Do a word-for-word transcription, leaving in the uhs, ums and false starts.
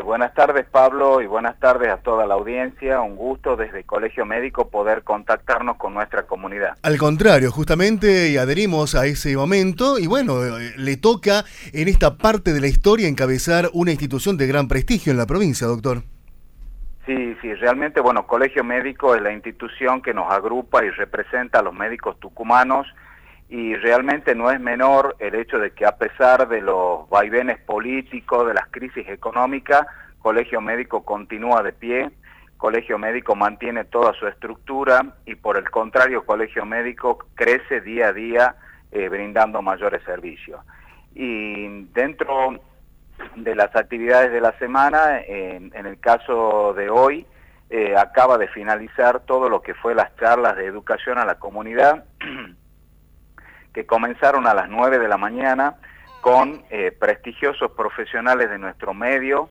buenas tardes, Pablo, y buenas tardes a toda la audiencia. Un gusto desde Colegio Médico poder contactarnos con nuestra comunidad. Al contrario, justamente y adherimos a ese momento y bueno, eh, le toca en esta parte de la historia encabezar una institución de gran prestigio en la provincia, doctor. Sí, sí, realmente, bueno, Colegio Médico es la institución que nos agrupa y representa a los médicos tucumanos, y realmente no es menor el hecho de que a pesar de los vaivenes políticos, de las crisis económicas, Colegio Médico continúa de pie. Colegio Médico mantiene toda su estructura y por el contrario, Colegio Médico crece día a día eh, brindando mayores servicios. Y dentro de las actividades de la semana, en, en el caso de hoy, eh, acaba de finalizar todo lo que fue las charlas de educación a la comunidad, que comenzaron a las nueve de la mañana con eh, prestigiosos profesionales de nuestro medio,